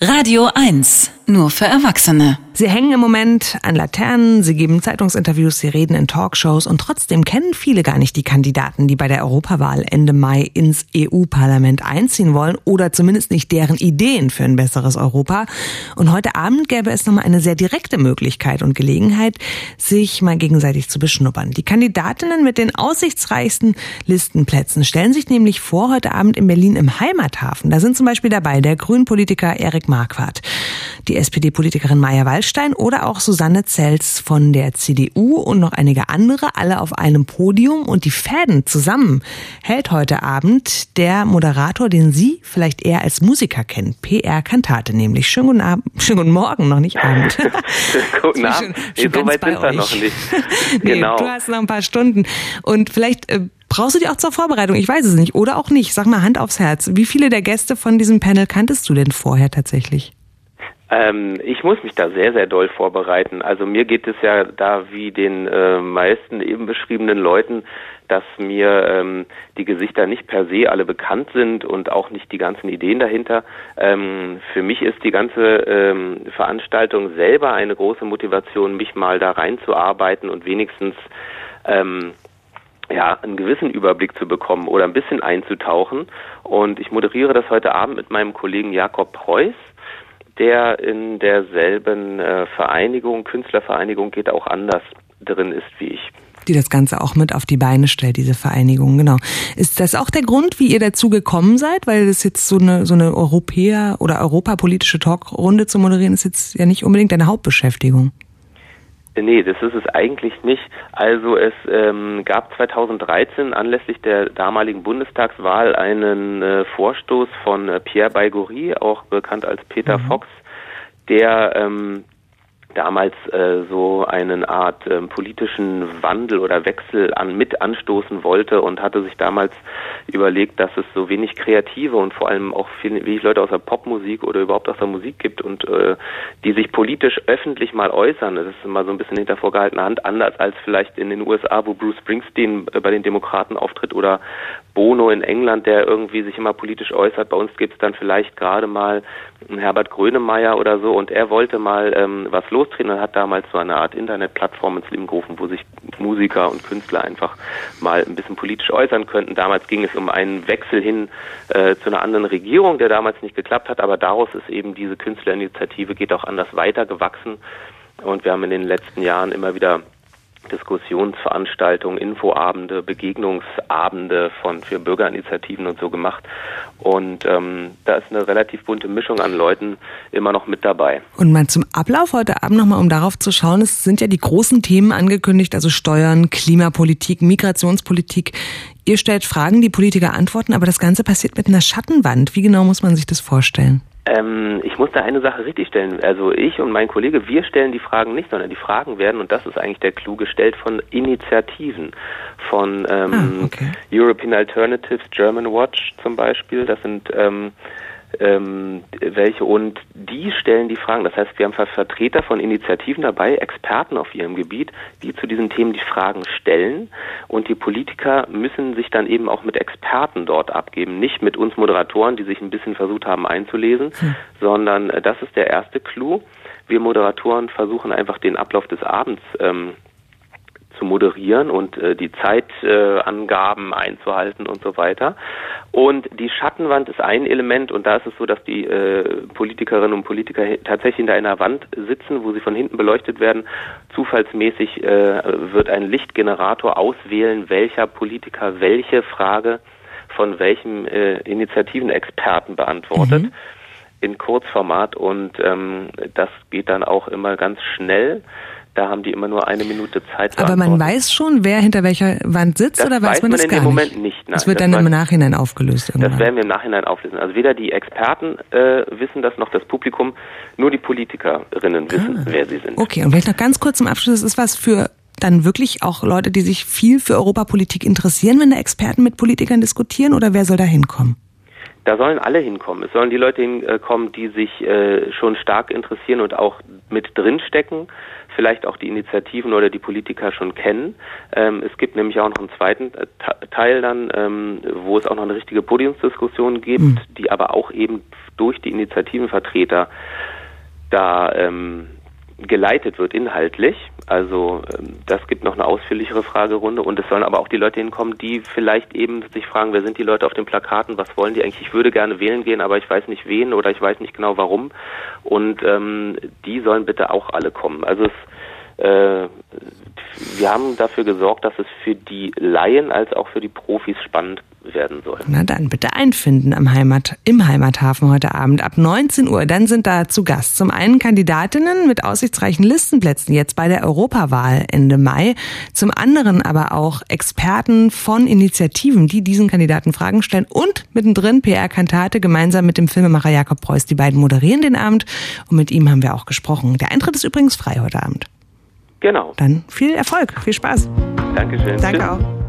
Radio 1, nur für Erwachsene. Sie hängen im Moment an Laternen, sie geben Zeitungsinterviews, sie reden in Talkshows und trotzdem kennen viele gar nicht die Kandidaten, die bei der Europawahl Ende Mai ins EU-Parlament einziehen wollen oder zumindest nicht deren Ideen für ein besseres Europa. Und heute Abend gäbe es nochmal eine sehr direkte Möglichkeit und Gelegenheit, sich mal gegenseitig zu beschnuppern. Die Kandidatinnen mit den aussichtsreichsten Listenplätzen stellen sich nämlich vor heute Abend in Berlin im Heimathafen. Da sind zum Beispiel dabei der Grünen-Politiker Erik Marquardt, die SPD-Politikerin Maja Wallstein oder auch Susanne Zels von der CDU und noch einige andere, alle auf einem Podium. Und die Fäden zusammen hält heute Abend der Moderator, den Sie vielleicht eher als Musiker kennen, PR Cantate nämlich. Schönen guten Abend, schönen guten Morgen, noch nicht Abend. Guten Abend. So weit sind wir noch nicht. Genau. Du hast noch ein paar Stunden. Und vielleicht brauchst du die auch zur Vorbereitung? Ich weiß es nicht. Oder auch nicht. Sag mal Hand aufs Herz. Wie viele der Gäste von diesem Panel kanntest du denn vorher tatsächlich? Ich muss mich da sehr, sehr doll vorbereiten. Also mir geht es ja da wie den meisten eben beschriebenen Leuten, dass mir die Gesichter nicht per se alle bekannt sind und auch nicht die ganzen Ideen dahinter. Für mich ist die ganze Veranstaltung selber eine große Motivation, mich mal da reinzuarbeiten und wenigstens einen gewissen Überblick zu bekommen oder ein bisschen einzutauchen. Und ich moderiere das heute Abend mit meinem Kollegen Jakob Preuß, der in derselben Vereinigung, Künstlervereinigung geht auch anders drin ist wie ich. Die das Ganze auch mit auf die Beine stellt, diese Vereinigung, genau. Ist das auch der Grund, wie ihr dazu gekommen seid? Weil das jetzt so eine europapolitische Talkrunde zu moderieren, ist jetzt ja nicht unbedingt deine Hauptbeschäftigung. Nee, das ist es eigentlich nicht. Also es gab 2013 anlässlich der damaligen Bundestagswahl einen Vorstoß von Pierre Bailgoury, auch bekannt als Peter Fox, der damals so eine Art politischen Wandel oder Wechsel mit anstoßen wollte und hatte sich damals überlegt, dass es so wenig Kreative und vor allem auch wenig Leute aus der Popmusik oder überhaupt aus der Musik gibt und die sich politisch öffentlich mal äußern. Das ist immer so ein bisschen hinter vorgehaltener Hand, anders als vielleicht in den USA, wo Bruce Springsteen bei den Demokraten auftritt oder Bono in England, der irgendwie sich immer politisch äußert. Bei uns gibt es dann vielleicht gerade mal Herbert Grönemeyer oder so und er wollte mal was lostreten und hat damals so eine Art Internetplattform ins Leben gerufen, wo sich Musiker und Künstler einfach mal ein bisschen politisch äußern könnten. Damals ging es um einen Wechsel hin zu einer anderen Regierung, der damals nicht geklappt hat, aber daraus ist eben diese Künstlerinitiative Geht auch anders weiter gewachsen und wir haben in den letzten Jahren immer wieder Diskussionsveranstaltungen, Infoabende, Begegnungsabende für Bürgerinitiativen und so gemacht. Und da ist eine relativ bunte Mischung an Leuten immer noch mit dabei. Und mal zum Ablauf heute Abend nochmal, um darauf zu schauen, es sind ja die großen Themen angekündigt, also Steuern, Klimapolitik, Migrationspolitik. Ihr stellt Fragen, die Politiker antworten, aber das Ganze passiert mit einer Schattenwand. Wie genau muss man sich das vorstellen? Ich muss da eine Sache richtigstellen. Also ich und mein Kollege, wir stellen die Fragen nicht, sondern die Fragen werden, und das ist eigentlich der Clou, gestellt von Initiativen, von European Alternatives, German Watch zum Beispiel. Das sind welche und die stellen die Fragen. Das heißt, wir haben Vertreter von Initiativen dabei, Experten auf ihrem Gebiet, die zu diesen Themen die Fragen stellen und die Politiker müssen sich dann eben auch mit Experten dort abgeben, nicht mit uns Moderatoren, die sich ein bisschen versucht haben einzulesen, sondern das ist der erste Clou. Wir Moderatoren versuchen einfach den Ablauf des Abends zu moderieren und die Zeitangaben einzuhalten und so weiter. Und die Schattenwand ist ein Element und da ist es so, dass die Politikerinnen und Politiker tatsächlich hinter einer Wand sitzen, wo sie von hinten beleuchtet werden. Zufallsmäßig wird ein Lichtgenerator auswählen, welcher Politiker welche Frage von welchem Initiativenexperten beantwortet in Kurzformat und das geht dann auch immer ganz schnell. Da haben die immer nur 1 Minute Zeit. Aber man weiß schon, wer hinter welcher Wand sitzt, das oder weiß man das gar nicht? Das weiß man in dem Moment nicht. Nein. Das wird dann im Nachhinein aufgelöst irgendwann. Das werden wir im Nachhinein auflösen. Also weder die Experten wissen das, noch das Publikum, nur die Politikerinnen wissen, wer sie sind. Okay, und vielleicht noch ganz kurz zum Abschluss, das ist was für dann wirklich auch Leute, die sich viel für Europapolitik interessieren, wenn da Experten mit Politikern diskutieren, oder wer soll da hinkommen? Da sollen alle hinkommen. Es sollen die Leute hinkommen, die sich schon stark interessieren und auch mit drinstecken, vielleicht auch die Initiativen oder die Politiker schon kennen. Es gibt nämlich auch noch einen zweiten Teil dann, wo es auch noch eine richtige Podiumsdiskussion gibt, die aber auch eben durch die Initiativenvertreter da geleitet wird inhaltlich. Also das gibt noch eine ausführlichere Fragerunde und es sollen aber auch die Leute hinkommen, die vielleicht eben sich fragen, wer sind die Leute auf den Plakaten, was wollen die eigentlich? Ich würde gerne wählen gehen, aber ich weiß nicht wen oder ich weiß nicht genau warum und die sollen bitte auch alle kommen. Also wir haben dafür gesorgt, dass es für die Laien als auch für die Profis spannend werden soll. Na dann bitte einfinden im Heimathafen heute Abend ab 19 Uhr. Dann sind da zu Gast zum einen Kandidatinnen mit aussichtsreichen Listenplätzen jetzt bei der Europawahl Ende Mai. Zum anderen aber auch Experten von Initiativen, die diesen Kandidaten Fragen stellen und mittendrin PR Cantate gemeinsam mit dem Filmemacher Jakob Preuß. Die beiden moderieren den Abend und mit ihm haben wir auch gesprochen. Der Eintritt ist übrigens frei heute Abend. Genau. Dann viel Erfolg, viel Spaß. Dankeschön. Danke Tschüss. auch.